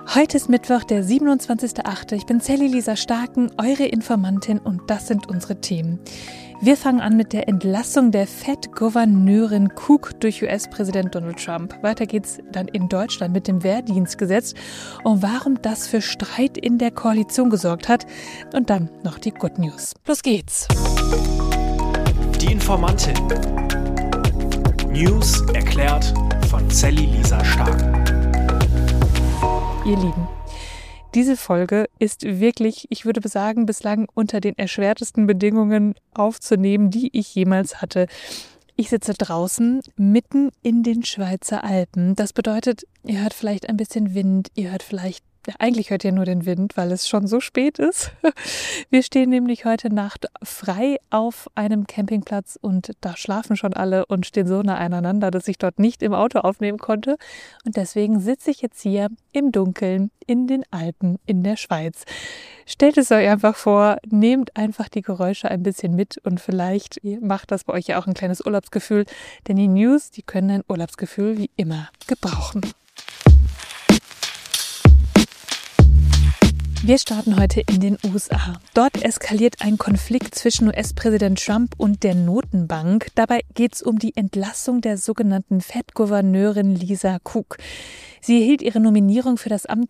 Heute ist Mittwoch, der 27.08. Ich bin Sally Lisa Starken, eure Informantin, und das sind unsere Themen. Wir fangen an mit der Entlassung der Fed-Gouverneurin Cook durch US-Präsident Donald Trump. Weiter geht's dann in Deutschland mit dem Wehrdienstgesetz und warum das für Streit in der Koalition gesorgt hat. Und dann noch die Good News. Los geht's! Die Informantin. News erklärt von Sally Lisa Starken. Ihr Lieben, diese Folge ist wirklich, ich würde sagen, bislang unter den erschwertesten Bedingungen aufzunehmen, die ich jemals hatte. Ich sitze draußen mitten in den Schweizer Alpen. Das bedeutet, ihr hört vielleicht ein bisschen Wind, eigentlich hört ihr nur den Wind, weil es schon so spät ist. Wir stehen nämlich heute Nacht frei auf einem Campingplatz und da schlafen schon alle und stehen so nah aneinander, dass ich dort nicht im Auto aufnehmen konnte. Und deswegen sitze ich jetzt hier im Dunkeln in den Alpen in der Schweiz. Stellt es euch einfach vor, nehmt einfach die Geräusche ein bisschen mit und vielleicht macht das bei euch ja auch ein kleines Urlaubsgefühl, denn die News, die können ein Urlaubsgefühl wie immer gebrauchen. Wir starten heute in den USA. Dort eskaliert ein Konflikt zwischen US-Präsident Trump und der Notenbank. Dabei geht es um die Entlassung der sogenannten Fed-Gouverneurin Lisa Cook. Sie erhielt ihre Nominierung für das Amt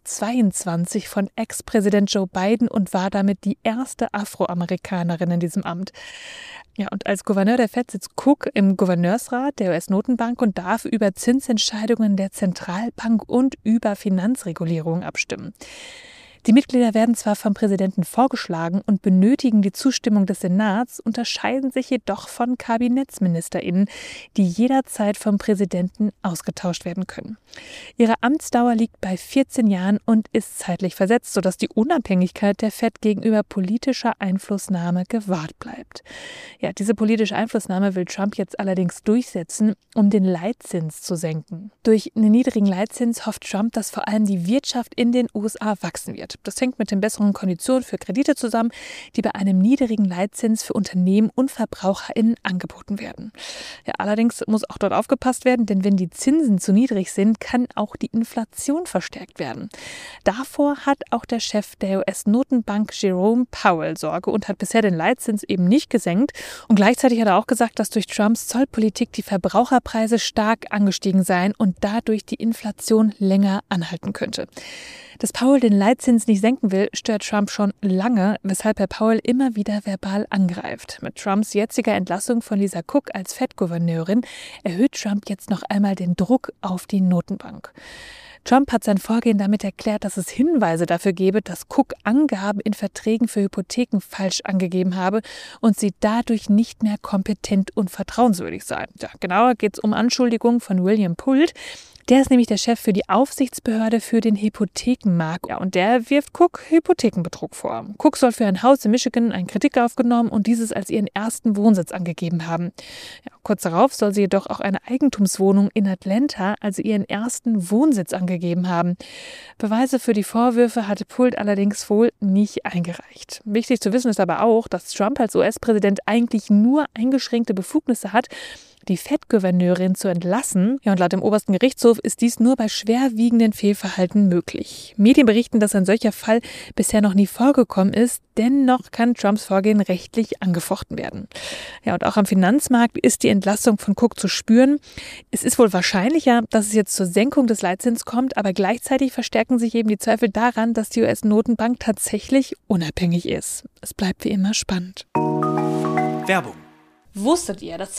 2022 von Ex-Präsident Joe Biden und war damit die erste Afroamerikanerin in diesem Amt. Ja, und als Gouverneur der Fed sitzt Cook im Gouverneursrat der US-Notenbank und darf über Zinsentscheidungen der Zentralbank und über Finanzregulierung abstimmen. Die Mitglieder werden zwar vom Präsidenten vorgeschlagen und benötigen die Zustimmung des Senats, unterscheiden sich jedoch von KabinettsministerInnen, die jederzeit vom Präsidenten ausgetauscht werden können. Ihre Amtsdauer liegt bei 14 Jahren und ist zeitlich versetzt, sodass die Unabhängigkeit der Fed gegenüber politischer Einflussnahme gewahrt bleibt. Ja, diese politische Einflussnahme will Trump jetzt allerdings durchsetzen, um den Leitzins zu senken. Durch einen niedrigen Leitzins hofft Trump, dass vor allem die Wirtschaft in den USA wachsen wird. Das hängt mit den besseren Konditionen für Kredite zusammen, die bei einem niedrigen Leitzins für Unternehmen und VerbraucherInnen angeboten werden. Ja, allerdings muss auch dort aufgepasst werden, denn wenn die Zinsen zu niedrig sind, kann auch die Inflation verstärkt werden. Davor hat auch der Chef der US-Notenbank Jerome Powell Sorge und hat bisher den Leitzins eben nicht gesenkt. Und gleichzeitig hat er auch gesagt, dass durch Trumps Zollpolitik die Verbraucherpreise stark angestiegen seien und dadurch die Inflation länger anhalten könnte. Dass Powell den Leitzins nicht senken will, stört Trump schon lange, weshalb er Powell immer wieder verbal angreift. Mit Trumps jetziger Entlassung von Lisa Cook als Fed-Gouverneurin erhöht Trump jetzt noch einmal den Druck auf die Notenbank. Trump hat sein Vorgehen damit erklärt, dass es Hinweise dafür gebe, dass Cook Angaben in Verträgen für Hypotheken falsch angegeben habe und sie dadurch nicht mehr kompetent und vertrauenswürdig sei. Ja, genauer geht es um Anschuldigungen von William Pult. Der ist nämlich der Chef für die Aufsichtsbehörde für den Hypothekenmarkt. Ja, und der wirft Cook Hypothekenbetrug vor. Cook soll für ein Haus in Michigan eine Kritik aufgenommen und dieses als ihren ersten Wohnsitz angegeben haben. Ja, kurz darauf soll sie jedoch auch eine Eigentumswohnung in Atlanta, also ihren ersten Wohnsitz, angegeben haben. Beweise für die Vorwürfe hatte Pult allerdings wohl nicht eingereicht. Wichtig zu wissen ist aber auch, dass Trump als US-Präsident eigentlich nur eingeschränkte Befugnisse hat, die Fed-Gouverneurin zu entlassen. Ja, und laut dem obersten Gerichtshof ist dies nur bei schwerwiegenden Fehlverhalten möglich. Medien berichten, dass ein solcher Fall bisher noch nie vorgekommen ist. Dennoch kann Trumps Vorgehen rechtlich angefochten werden. Ja, und auch am Finanzmarkt ist die Entlassung von Cook zu spüren. Es ist wohl wahrscheinlicher, dass es jetzt zur Senkung des Leitzins kommt, aber gleichzeitig verstärken sich eben die Zweifel daran, dass die US-Notenbank tatsächlich unabhängig ist. Es bleibt wie immer spannend. Werbung. Wusstet ihr, dass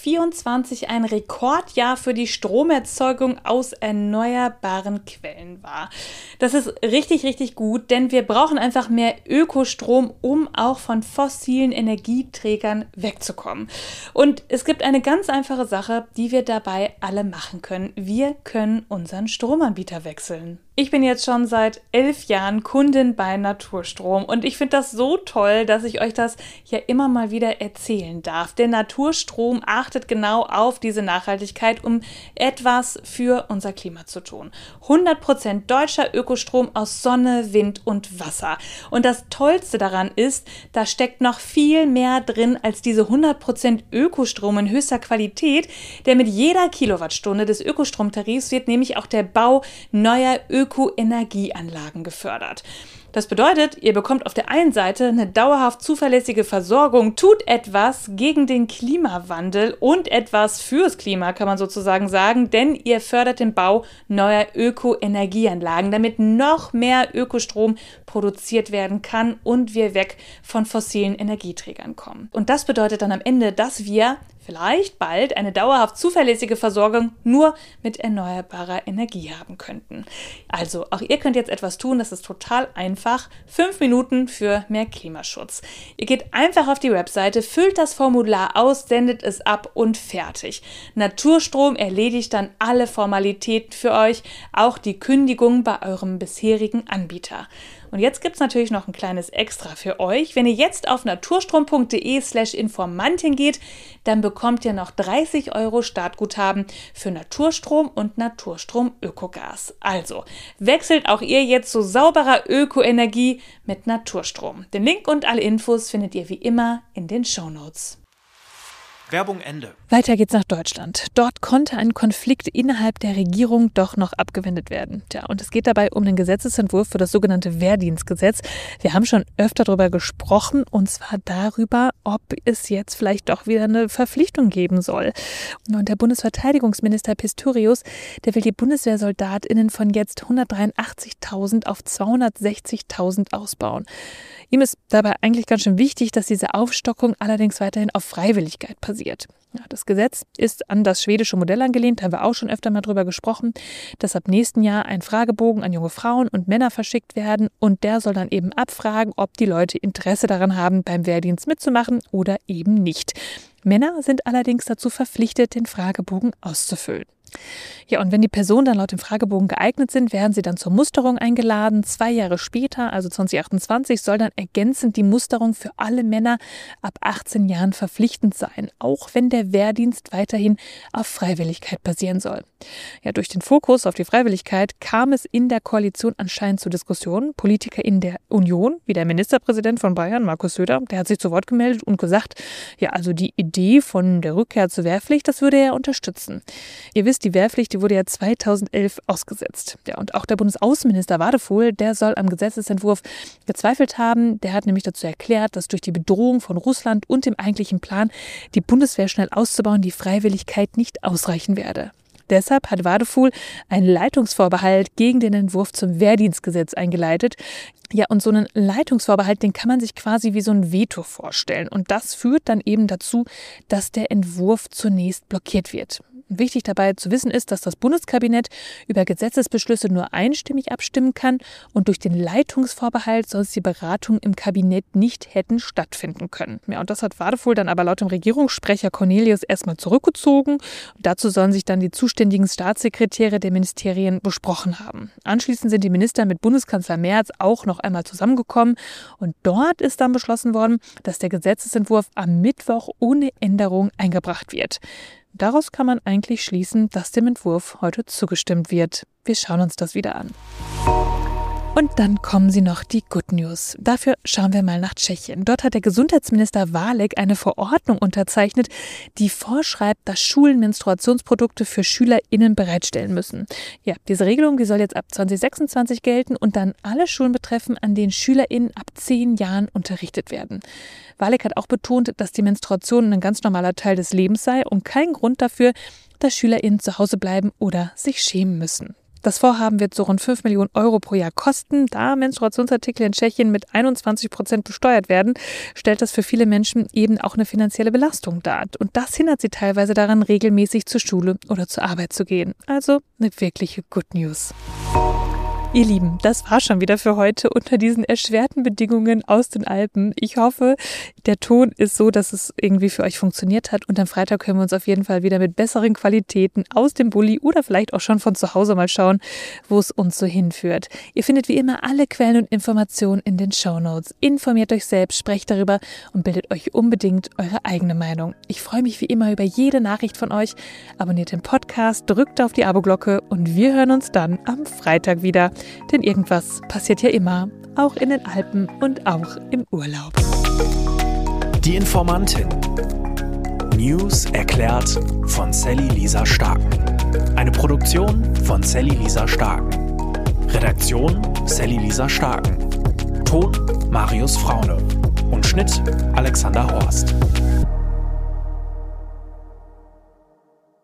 2024 ein Rekordjahr für die Stromerzeugung aus erneuerbaren Quellen war? Das ist richtig, richtig gut, denn wir brauchen einfach mehr Ökostrom, um auch von fossilen Energieträgern wegzukommen. Und es gibt eine ganz einfache Sache, die wir dabei alle machen können. Wir können unseren Stromanbieter wechseln. Ich bin jetzt schon seit 11 Jahren Kundin bei Naturstrom und ich finde das so toll, dass ich euch das ja immer mal wieder erzählen darf. Denn Naturstrom achtet genau auf diese Nachhaltigkeit, um etwas für unser Klima zu tun. 100% deutscher Ökostrom aus Sonne, Wind und Wasser. Und das Tollste daran ist, da steckt noch viel mehr drin als diese 100% Ökostrom in höchster Qualität. Denn mit jeder Kilowattstunde des Ökostromtarifs wird nämlich auch der Bau neuer Ökoenergieanlagen gefördert. Das bedeutet, ihr bekommt auf der einen Seite eine dauerhaft zuverlässige Versorgung, tut etwas gegen den Klimawandel und etwas fürs Klima, kann man sozusagen sagen, denn ihr fördert den Bau neuer Ökoenergieanlagen, damit noch mehr Ökostrom produziert werden kann und wir weg von fossilen Energieträgern kommen. Und das bedeutet dann am Ende, dass wir vielleicht bald eine dauerhaft zuverlässige Versorgung nur mit erneuerbarer Energie haben könnten. Also, auch ihr könnt jetzt etwas tun, das ist total einfach. 5 Minuten für mehr Klimaschutz. Ihr geht einfach auf die Webseite, füllt das Formular aus, sendet es ab und fertig. Naturstrom erledigt dann alle Formalitäten für euch, auch die Kündigung bei eurem bisherigen Anbieter. Und jetzt gibt es natürlich noch ein kleines Extra für euch. Wenn ihr jetzt auf naturstrom.de/Informantin geht, dann bekommt ihr noch 30 € Startguthaben für Naturstrom und Naturstrom Ökogas. Also wechselt auch ihr jetzt zu sauberer Ökoenergie mit Naturstrom. Den Link und alle Infos findet ihr wie immer in den Shownotes. Werbung Ende. Weiter geht's nach Deutschland. Dort konnte ein Konflikt innerhalb der Regierung doch noch abgewendet werden. Tja, und es geht dabei um den Gesetzesentwurf für das sogenannte Wehrdienstgesetz. Wir haben schon öfter darüber gesprochen, und zwar darüber, ob es jetzt vielleicht doch wieder eine Verpflichtung geben soll. Und der Bundesverteidigungsminister Pistorius, der will die BundeswehrsoldatInnen von jetzt 183.000 auf 260.000 ausbauen. Ihm ist dabei eigentlich ganz schön wichtig, dass diese Aufstockung allerdings weiterhin auf Freiwilligkeit passiert. Ja, das Gesetz ist an das schwedische Modell angelehnt, da haben wir auch schon öfter mal drüber gesprochen, dass ab nächsten Jahr ein Fragebogen an junge Frauen und Männer verschickt werden und der soll dann eben abfragen, ob die Leute Interesse daran haben, beim Wehrdienst mitzumachen oder eben nicht. Männer sind allerdings dazu verpflichtet, den Fragebogen auszufüllen. Ja, und wenn die Personen dann laut dem Fragebogen geeignet sind, werden sie dann zur Musterung eingeladen. 2 Jahre später, also 2028, soll dann ergänzend die Musterung für alle Männer ab 18 Jahren verpflichtend sein, auch wenn der Wehrdienst weiterhin auf Freiwilligkeit basieren soll. Ja, durch den Fokus auf die Freiwilligkeit kam es in der Koalition anscheinend zu Diskussionen. Politiker in der Union, wie der Ministerpräsident von Bayern, Markus Söder, der hat sich zu Wort gemeldet und gesagt, ja, also die Idee von der Rückkehr zur Wehrpflicht, das würde er unterstützen. Ihr wisst, die Wehrpflicht, die wurde ja 2011 ausgesetzt. Ja, und auch der Bundesaußenminister Wadephul, der soll am Gesetzesentwurf gezweifelt haben. Der hat nämlich dazu erklärt, dass durch die Bedrohung von Russland und dem eigentlichen Plan, die Bundeswehr schnell auszubauen, die Freiwilligkeit nicht ausreichen werde. Deshalb hat Wadephul einen Leitungsvorbehalt gegen den Entwurf zum Wehrdienstgesetz eingeleitet. Ja, und so einen Leitungsvorbehalt, den kann man sich quasi wie so ein Veto vorstellen. Und das führt dann eben dazu, dass der Entwurf zunächst blockiert wird. Wichtig dabei zu wissen ist, dass das Bundeskabinett über Gesetzesbeschlüsse nur einstimmig abstimmen kann und durch den Leitungsvorbehalt sonst die Beratungen im Kabinett nicht hätten stattfinden können. Ja, und das hat Wadephul dann aber laut dem Regierungssprecher Cornelius erstmal zurückgezogen. Dazu sollen sich dann die zuständigen Staatssekretäre der Ministerien besprochen haben. Anschließend sind die Minister mit Bundeskanzler Merz auch noch einmal zusammengekommen und dort ist dann beschlossen worden, dass der Gesetzesentwurf am Mittwoch ohne Änderung eingebracht wird. Daraus kann man eigentlich schließen, dass dem Entwurf heute zugestimmt wird. Wir schauen uns das wieder an. Und dann kommen sie noch die Good News. Dafür schauen wir mal nach Tschechien. Dort hat der Gesundheitsminister Válek eine Verordnung unterzeichnet, die vorschreibt, dass Schulen Menstruationsprodukte für SchülerInnen bereitstellen müssen. Ja, diese Regelung, die soll jetzt ab 2026 gelten und dann alle Schulen betreffen, an denen SchülerInnen ab 10 Jahren unterrichtet werden. Válek hat auch betont, dass die Menstruation ein ganz normaler Teil des Lebens sei und kein Grund dafür, dass SchülerInnen zu Hause bleiben oder sich schämen müssen. Das Vorhaben wird so rund 5 Millionen € pro Jahr kosten. Da Menstruationsartikel in Tschechien mit 21% besteuert werden, stellt das für viele Menschen eben auch eine finanzielle Belastung dar. Und das hindert sie teilweise daran, regelmäßig zur Schule oder zur Arbeit zu gehen. Also eine wirkliche Good News. Ihr Lieben, das war schon wieder für heute unter diesen erschwerten Bedingungen aus den Alpen. Ich hoffe, der Ton ist so, dass es irgendwie für euch funktioniert hat und am Freitag können wir uns auf jeden Fall wieder mit besseren Qualitäten aus dem Bulli oder vielleicht auch schon von zu Hause mal schauen, wo es uns so hinführt. Ihr findet wie immer alle Quellen und Informationen in den Shownotes. Informiert euch selbst, sprecht darüber und bildet euch unbedingt eure eigene Meinung. Ich freue mich wie immer über jede Nachricht von euch. Abonniert den Podcast, drückt auf die Abo-Glocke und wir hören uns dann am Freitag wieder. Denn irgendwas passiert ja immer, auch in den Alpen und auch im Urlaub. Die Informantin. News erklärt von Sally Lisa Starken. Eine Produktion von Sally Lisa Starken. Redaktion Sally Lisa Starken. Ton Marius Fraune. Und Schnitt Alexander Horst.